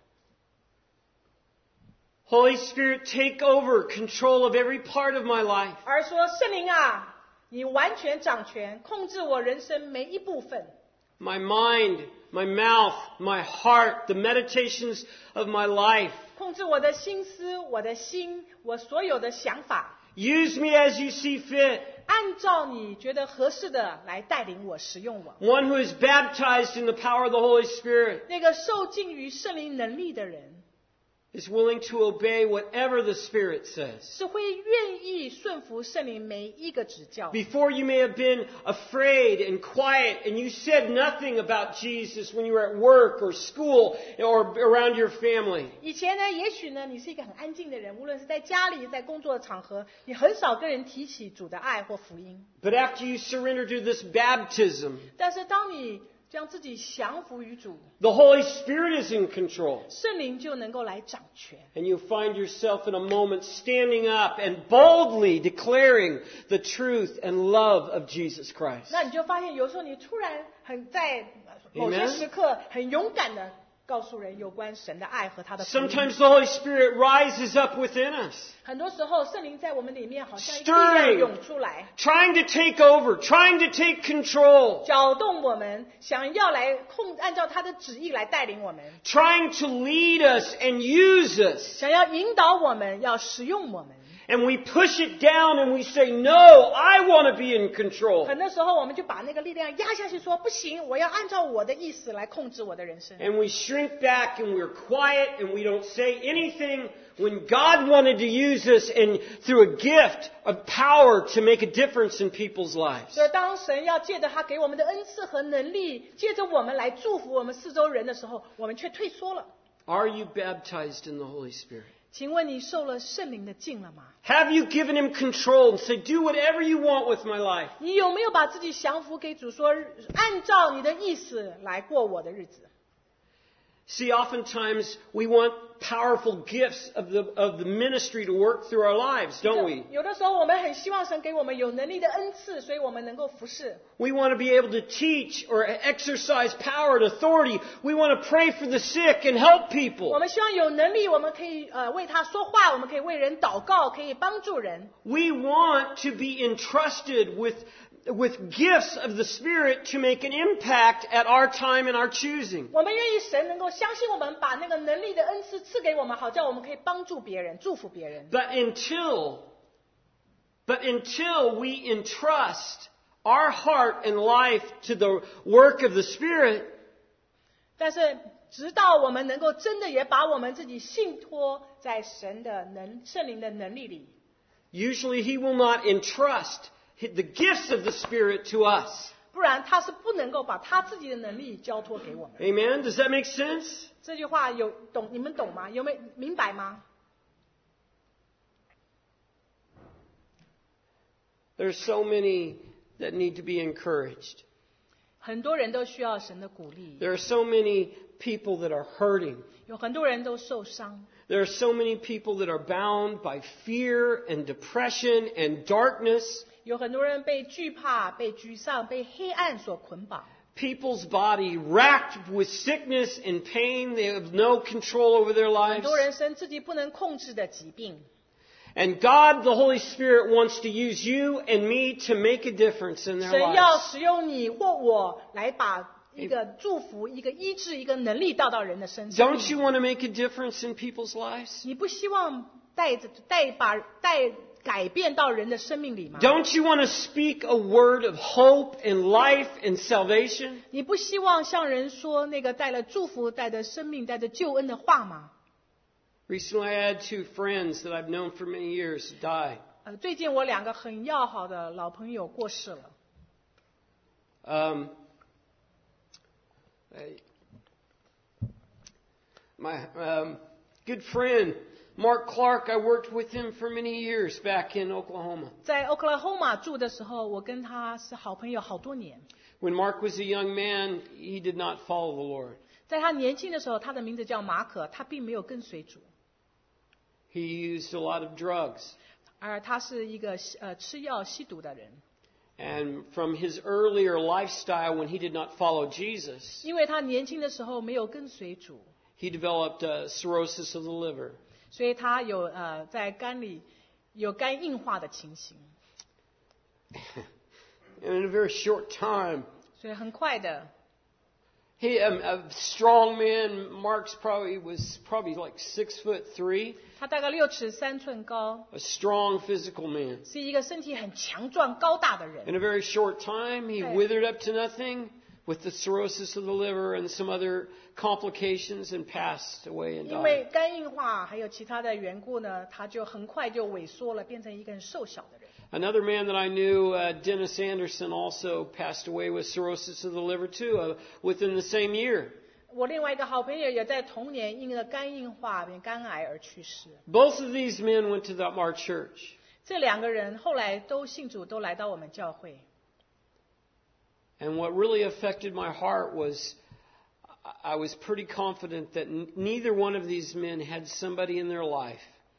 Holy Spirit, take over control of every part of my life. 而说圣灵啊，你完全掌权，控制我人生每一部分。 My mind, my mouth, my heart, the meditations of my life. 控制我的心思，我的心，我所有的想法， Use me as you see fit. 按照你觉得合适的来带领我，使用我。 One who is baptized in the power of the Holy Spirit 那个受浸于圣灵能力的人， is willing to obey whatever the Spirit says. 是会愿意顺服圣灵每一个指教。 Before you may have been afraid and quiet and you said nothing about Jesus when you were at work or school or around your family. 以前呢，也许呢，你是一个很安静的人，无论是在家里，在工作的场合，你很少跟人提起主的爱或福音。 But after you surrender to this baptism, 但是当你将自己降服于主， the Holy Spirit is in control. 圣灵就能够来掌权。 And you find yourself in a moment standing up and boldly declaring the truth and love of Jesus Christ. 那你就发现，有时候你突然在某些时刻很勇敢的告诉人有关神的爱和他的福音。 Sometimes the Holy Spirit rises up within us, 很多时候，圣灵在我们里面好像一个力量涌出来， trying to take over, trying to take control, 搅动我们，想要来按照他的旨意来带领我们， trying to lead us and use us. 想要引导我们，要使用我们。 And we push it down and we say, no, I want to be in control. 很多时候，我们就把那个力量压下去，说不行，我要按照我的意思来控制我的人生。 And we shrink back and we're quiet and we don't say anything when God wanted to use us and through a gift of power to make a difference in people's lives. 所以，当神要借着他给我们的恩赐和能力，借着我们来祝福我们四周人的时候，我们却退缩了。 Are you baptized in the Holy Spirit? 请问你受了圣灵的浸了吗？ Have you given him control and say, do whatever you want with my life? 你有没有把自己降服给主，说按照你的意思来过我的日子？ See, oftentimes we want powerful gifts of the ministry to work through our lives, don't we? 有的时候我们很希望神给我们有能力的恩赐，所以我们能够服侍。 We want to be able to teach or exercise power and authority. We want to pray for the sick and help 我 people. 们希望有能力，我们可以为他说话，我们可以为人祷告，可以帮助人。 We want to be entrusted with gifts of the Spirit to make an impact at our time and our choosing. 我们愿意神能够相信我们，把那个能力的恩赐赐给我们，好叫我们可以帮助别人，祝福别人。 But until we entrust our heart and life to the work of the Spirit, 但是直到我们能够真的也把我们自己信托在神的圣灵的能力里， usually He will not entrust the gifts of the Spirit to us. 不然他是不能够把他自己的能力交托给我们。 Amen? Does that make sense? 这句话你们懂吗？有没有明白吗？ There's so many that need to be encouraged. 很多人都需要神的鼓励， There are so many people that are hurting. 有很多人都受伤， There are so many people that are bound by fear and depression and darkness. 有很多人被惧怕、被沮丧、被黑暗所捆绑。 People's body racked with sickness and pain. They have no control over their 很 lives. 多人生自己不能控制的疾病， And God, the Holy Spirit, wants to use you and me to make a difference in their 神要 lives. 使用你或我来把一个祝福、一个医治、一个能力到人的身上。 Don't you want to make a difference in people's lives? 你不希望带改变到人的生命里吗？ Don't you want to speak a word of hope and life and salvation? 你不希望向人说那个带了祝福、带着生命、带着救恩的话吗？ Recently, I had 2 friends that I've known for many years die. 最近我2个很要好的老朋友过世了。 My good friend Mark Clark, I worked with him for many years back in Oklahoma. 在 Oklahoma 住的时候，我跟他是好朋友好多年。 When Mark was a young man, he did not follow the Lord. 在他年轻的时候，他的名字叫马可，他并没有跟随主， He used a lot of drugs. 而他是一个吃药吸毒的人。 And from his earlier lifestyle when he did not follow Jesus, 因为他年轻的时候没有跟随主， he developed cirrhosis of the liver. 所以他有在肝里有肝硬化的情形。 And in a very short time, 所以很快的， he a strong man. Mark's was probably like 6'3", 他大概6尺3寸高， a strong physical man. 是一个身体很强壮高大的人。 In a very short time, he withered up to nothing with the cirrhosis of the liver and some other complications and passed away and 因为 died. 肝硬化还有其他的缘故呢，他就很快就萎缩了，变成一个很瘦小的人。 Another man that I knew, Dennis Anderson, also passed away with cirrhosis of the liver too, within the same year. 我另外一个好朋友也在同年因了肝硬化、肝癌而去世。 Both of these men went to our church. 这2个人后来都信主，都来到我们教会。 And what really affected my heart was I was pretty confident that neither one of these men had somebody in their life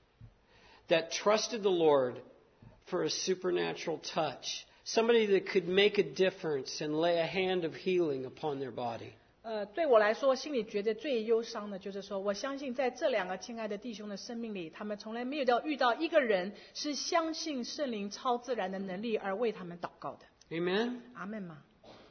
that trusted the Lord for a supernatural touch. Somebody that could make a difference and lay a hand of healing upon their body. 对我来说，心里觉得最忧伤的就是说，我相信在这2个亲爱的弟兄的生命里，他们从来没有遇到一个人是相信圣灵超自然的能力而为他们祷告的。 Amen? 阿们吗？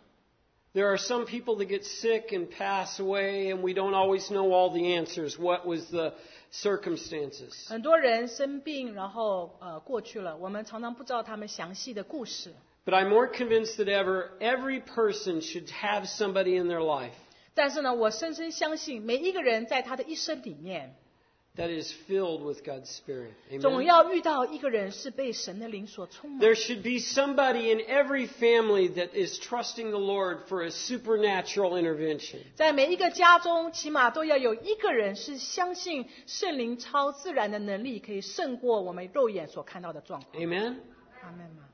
There are some people that get sick and pass away, and we don't always know all the answers. What was the circumstances? 很多人生病，然后过去了，我们常常不知道他们详细的故事。 But I'm more convinced than ever, every person should have somebody in their life 但是呢，我深深相信每一个人在他的一生里面， that is filled with God's Spirit. 总 Amen? 要遇到一个人是被神的灵所充满。 There should be somebody in every family that is trusting the Lord for a supernatural intervention. 在每一个家中，起码都要有一个人是相信圣灵超自然的能力可以胜过我们肉眼所看到的状况。 Amen? 阿们吗？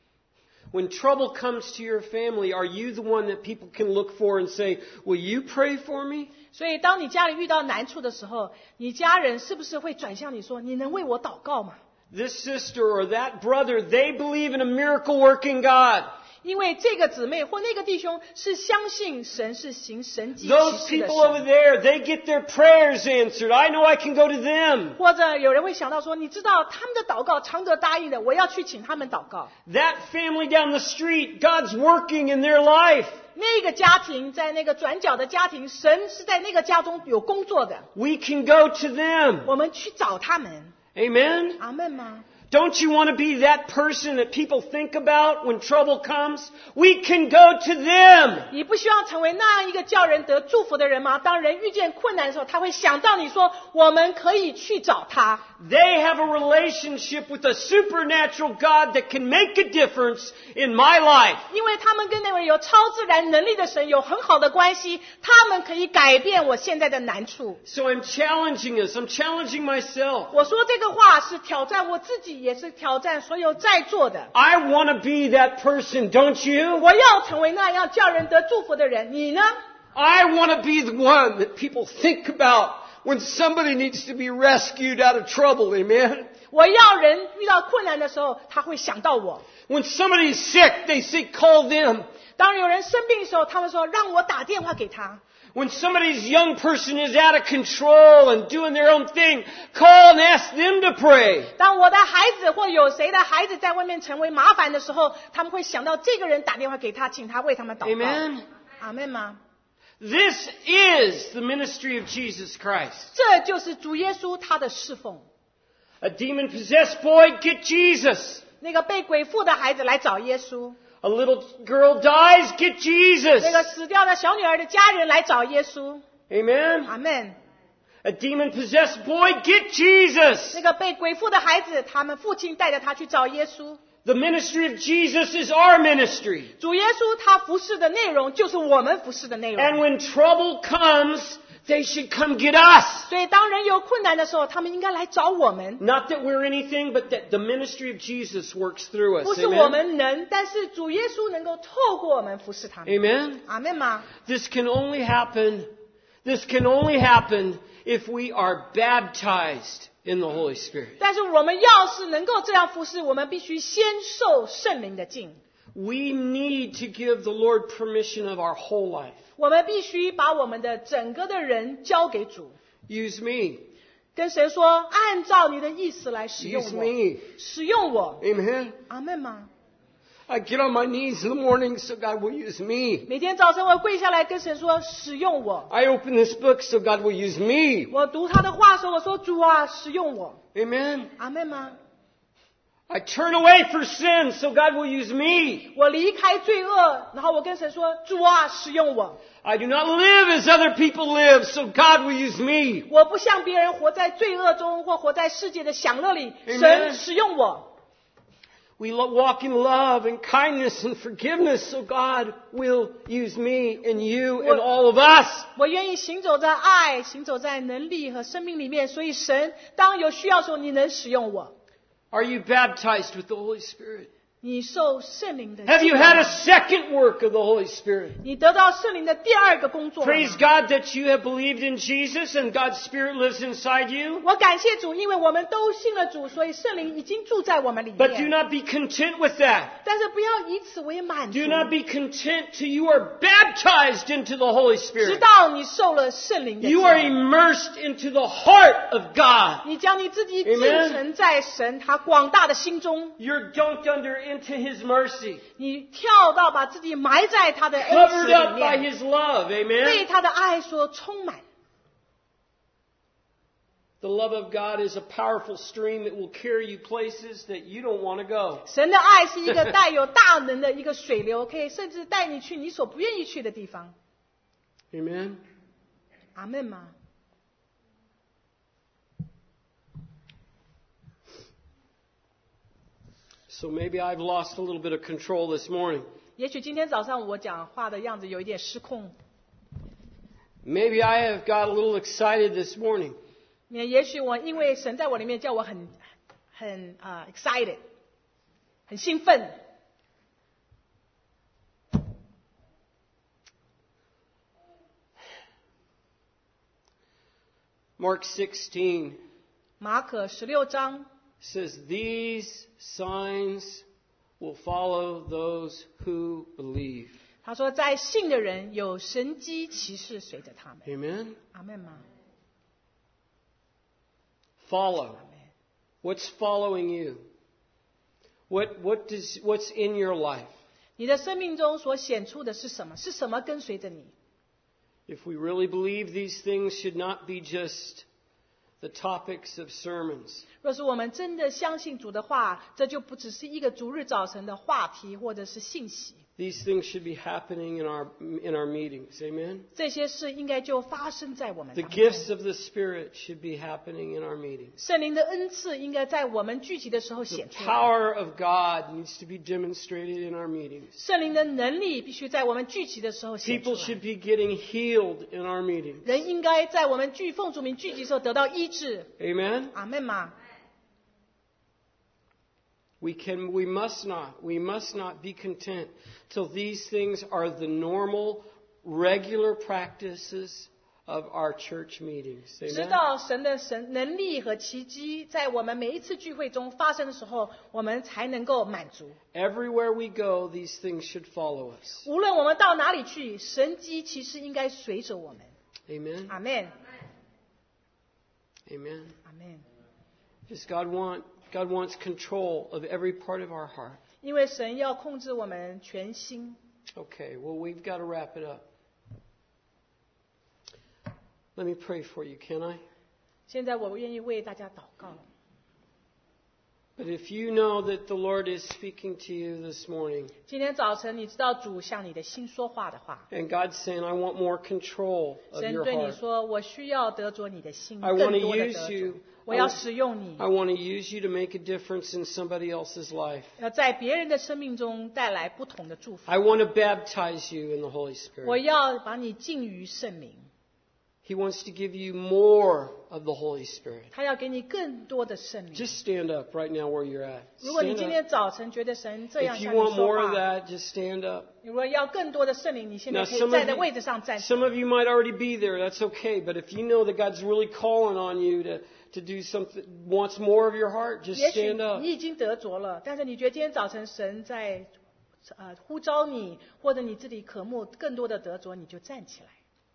When trouble comes to your family, are you the one that people can look for and say, will you pray for me? 所以，当你家里遇到难处的时候，你家人是不是会转向你说：“你能为我祷告吗？” This sister or that brother, they believe in a miracle-working God. 因为这个姊妹或那个弟兄是相信神是行神迹奇 Those 事的 people over 神， there, they get their prayers answered. I know I can go to them. 或者有人会想到说：“你知道他们的祷告常得答应的，我要去请他们祷告。” That family down the street, God's working in their life. 那个家庭在那个转角的家庭，神是在那个家中有工作的， We can go to them. 我们去找他们。 Amen? 阿们吗？ Don't you want to be that person that people think about when trouble comes? We can go to them. 你不希望成为那样一个叫人得祝福的人吗？当人遇见困难的时候，他会想到你说，我们可以去找他。 They have a relationship with a supernatural God that can make a difference in my life. 因为他们跟那位有超自然能力的神有很好的关系，他们可以改变我现在的难处。 So I'm challenging us. I'm challenging myself. 我说这个话是挑战我自己，也是挑战所有在座的。 I want to be that person, don't you? 我要成为那样叫人得祝福的人，你呢？ I want to be the one that people think about when somebody needs to be rescued out of trouble. Amen? 我要人遇到困难的时候，他会想到我。 When somebody's sick, they say, call them. 当有人生病的时候，他们说让我打电话给他。 When somebody's young person is out of control and doing their own thing, call and ask them to pray. 当我的孩子或有谁的孩子在外面成为麻烦的时候，他们会想到这个人，打电话给他，请他为他们祷告。 Amen. 阿们吗？ This is the ministry of Jesus Christ. 这就是主耶稣他的侍奉。 A demon-possessed boy, get Jesus. 那个被鬼附的孩子来找耶稣， A little girl dies, get Jesus. 那个死掉的小女儿的家人来找耶稣。 Amen. 阿们。 A demon-possessed boy, get Jesus. 那个被鬼附的孩子，他们父亲带着他去找耶稣。 The ministry of Jesus is our ministry. 主耶稣他服侍的内容就是我们服侍的内 And 容。 when trouble comes, they should come get us. 所以当人有困难的时候，他们应该来找我们。 Not that we're anything, but that the ministry of Jesus works through us. 不是我 Amen. 们能，但是主耶稣能够透过我们服侍他们。 Amen. 阿们吗？ This can only happen if we are baptized in the Holy Spirit. 但是我们要是能够这样服侍，我们必须先受圣灵的浸。 We need to give the Lord permission of our whole life. 我们必须把我们的整个的人交给主， Use me. 跟神说，按照你的意思来使用 Use 我， me. 使用我。 Amen. 阿们吗？ I get on my knees in the morning so God will use me. 每天早晨我跪下来跟神说，使用我。 I open this book so God will use me. 我读他的话的时候，我说主啊，使用我。 Amen. 阿们吗？ I turn away for sin so God will use me. 我离开罪恶，然后我跟神说，主啊，使用我。 I do not live as other people live so God will use me. 我不像别人活在罪恶中或活在世界的享乐里， Amen. 神使用我。 We walk in love and kindness and forgiveness so God will use me and you and all of us. 我愿意行走在爱，行走在能力和生命里面，所以神当有需要的时候，你能使用我。 Are you baptized with the Holy Spirit? 你受圣灵的 Have you 浸 had 染 a second work of the Holy Spirit? 你得到圣灵的第二个工作了吗。 Praise God that you have believed in Jesus and God's Spirit lives inside you. 我感谢主，因为我们都信了主，所以圣灵已经住在我们里 But do 面。 not be content with that. 但是不要以此为满足， Do not be content till you are baptized into the Holy 直 Spirit. 到你受了圣灵的浸 You are 染， immersed into the heart of God. 你将你自己浸 Amen. 沉在神他广大的心中， You're dunked under into His mercy. 你跳到把自己埋在他的恩慈 Covered 里 up by 面， His love. 被 Amen. 他的爱所充满。 The love of God is a powerful stream that will carry you places that you don't want to go. 神的爱是一个带有大能的一个水流，可以甚至带你去你所不愿意去的地方。 Amen. 阿门吗？ So maybe I've lost a little bit of control this morning. 也许今天早上我讲话的样子有一点失控， Maybe I have got a little excited this morning. 也许我因为神在我里面叫我很excited， 很兴奋。 Mark 16 马可16章 says, These signs will follow those who believe. 他说，在信的人有神迹奇事随着他们。 Amen. 阿门吗？ Follow. What's following you? What's in your life? 你的生命中所显出的是什么？是什么跟随着你？ If we really believe these things should not be just the topics of sermons. 若是我们真的相信主的话，这就不只是一个逐日早晨的话题或者是信息。 These things should be happening in our meetings. Amen. 这些事应该就发生在我们 The 当 gifts 中。 of the Spirit should be happening in our meetings. 圣灵的恩赐应该在我们聚集的时候 The 显出来。 power of God needs to be demonstrated in our meetings. 圣灵的能力必须在我们聚集的时候显出 People 来。 should be getting healed in our meetings. 人应该在我们奉主名聚集的时候得到医治。 Amen. 阿门吗？ We must not be content till these things are the normal, regular practices of our church meetings. 直 Amen? 到神的能力和奇迹在我们每一次聚会中发生的时候，我们才能够满足。 Everywhere we go, these things should follow us. 无论我们到哪里去，神迹其实应该随着我们。 Amen? 阿门， Amen. 阿门。 Because God wants control of every part of our heart. 因为神要控制我们全心。 Okay, well, we've got to wrap it up. Let me pray for you, can I? 现在我愿意为大家祷告。 But if you know that the Lord is speaking to you this morning, 今天早晨你知道主向你的心说话的话， and God's saying, I want more control of 神 your 对你 heart. 说：“我需要得着你的心， I 更 want to 多的 use 得 you. 着。我要使用你， I want to use you to make a difference in somebody else's life. 要在别人的生命中带来不同的祝福。 I want to baptize you in the Holy 我 Spirit. 要把你浸于圣灵， He wants to give you more of the Holy Spirit. 他要给你更多的圣灵。 Just stand up right now where you're at. 如果你 Stand 今 up. 天早晨觉得神这样 If 向 you 你 want 说 more of 话， that, just stand up. 如果要更多的圣灵，你现在 Now, 可以 some 站在 of 位置上站 you, 起来。 some of you might already be there. That's okay. But if you know that God's really calling on you to do something, wants more of your heart, just 也许 stand up. 你已经得着了，但是你觉得今天早晨神在呼召你，或者你自己渴慕更多的得着，你就站起来。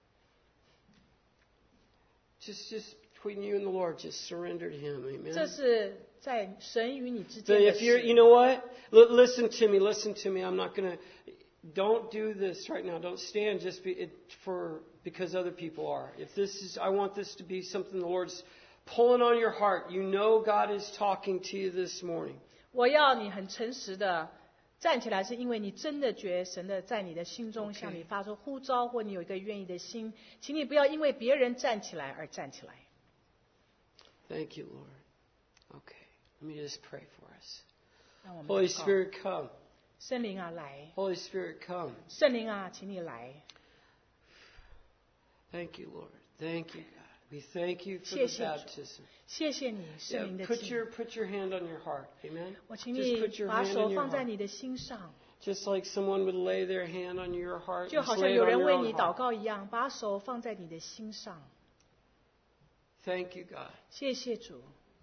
Just between you and the Lord, just surrender to Him. 这 Amen. 是在神与你之 Then 间的 if you're, 事。 you know what? Listen to me. Listen to me. I'm not gonna. Don't do this right now. Don't stand just because other people are. If this is, I want this to be something the Lord's pulling on your heart. You know God is talking to you this morning. 我要你很诚实的站起来，是因为你真的觉得神的在你的心中 Okay. 向你发出呼召，或你有一个愿意的心，请你不要因为别人站起来而站起来。 Thank you, Lord. Okay. Let me just pray for us. 让我们 Holy 祷告 Spirit, come. 圣灵啊来， Holy Spirit, come. 圣灵啊，请你来。 Thank you, Lord. Thank you, God. We thank you for 谢 the 谢主 baptism. 谢谢你，圣 Yeah, 灵的 put 浸。 your hand on your heart. Amen. 我请 Just 你 put your 把 hand 手 in your 放在 heart. 你的心上， Just like someone would lay their hand on your heart. 就 Just 好 lay 像 it 有 on 人 your 为 own 你祷 heart. 告一样，把手放在你的心上。 Thank you, God. 谢谢主，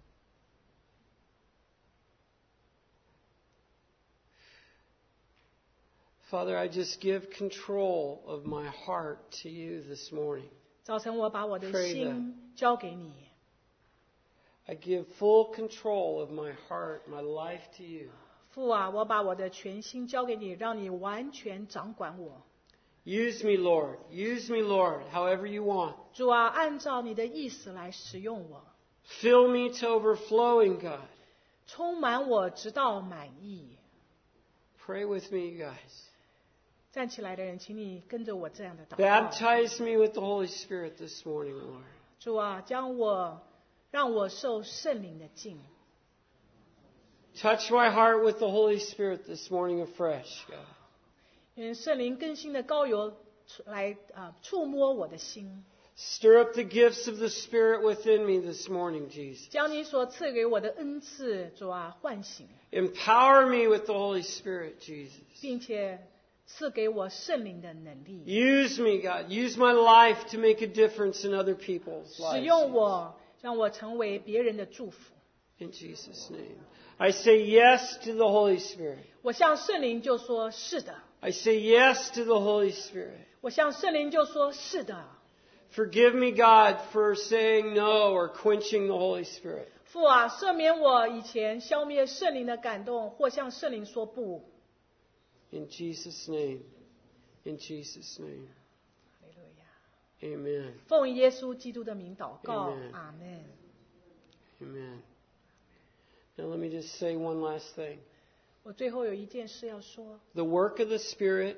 Father, I just give control of my heart to you this morning. 早晨我把我的 Pray 心交给你， I give full control of my heart, my life to you. 父啊，我把我的全心交给你，让你完全掌管我。 Use me, Lord. Use me, Lord, however you want. 主啊，按照你的意思来使用我， Fill me to overflowing, God. 充满我直到满意。 Pray with me, you guys. 站起来的人，请你跟着我这样的祷告。 Baptize me with the Holy Spirit this morning, Lord. 主啊，让我受圣灵的浸， Touch my heart with the Holy Spirit this morning afresh, God. 愿圣灵更新的膏油来触摸我的心， Stir up the gifts of the Spirit within me this morning, Jesus. 将你所赐给我的恩赐，主啊，唤醒， Empower me with the Holy Spirit, Jesus. 并且赐给我圣灵的能力， Use me, God. Use my life to make a difference in other people's 使用 lives. 我，让我成为别人的祝福。 In Jesus' name. I say yes to the Holy Spirit. 我向圣灵就说是的， I say yes to the Holy Spirit. 我向圣灵就说是的。 Forgive me, God, for saying no or quenching the Holy Spirit. 父啊，赦免我以前消灭圣灵的感动，或向圣灵说不。 In Jesus' name. In Jesus' name. 哈利路亚。 Amen. 奉耶稣基督的名祷告 Amen， 阿门。 Amen. Now let me just say one last thing. 我最后有一件事要说， The work of the Spirit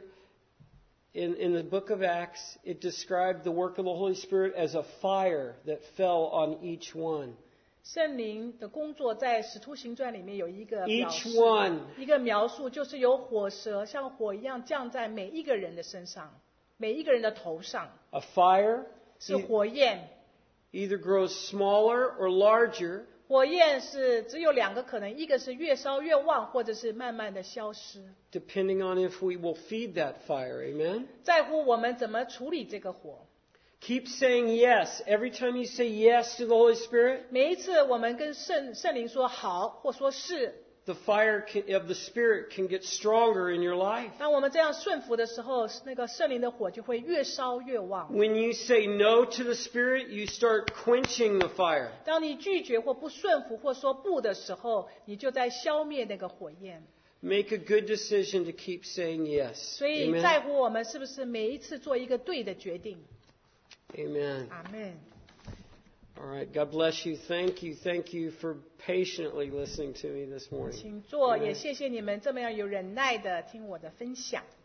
in the book of Acts, it described the work of the Holy Spirit as a fire that fell on each one. 圣灵的工作在使徒行传里面有一个表 Each 示 one. 一个描述，就是有火蛇像火一样降在每一个人的身上，每一个人的头上， A fire 是火焰。 either grows smaller or larger 火焰是只有两个可能，一个是越烧越旺，或者是慢慢的消失， depending on if we will feed that fire. Amen? 在乎我们怎么处理这个火。 Keep saying yes. Every time you say yes to the Holy Spirit, 每一次我们跟圣灵说好或说是， the fire of the Spirit can get stronger in your life. 当我们这样顺服的时候，那个圣灵的火就会越烧越旺。 When you say no to the Spirit, you start quenching the fire. 当你拒绝或不顺服或说不的时候，你就在消灭那个火焰。 Make a good decision to keep saying yes. 所以 Amen. 在乎我们是不是每一次做一个对的决定。 Amen. 阿门。 All right. God bless you. Thank you. Thank you for patiently listening to me this morning. 请坐， Amen. 也谢谢你们这么样有忍耐的听我的分享。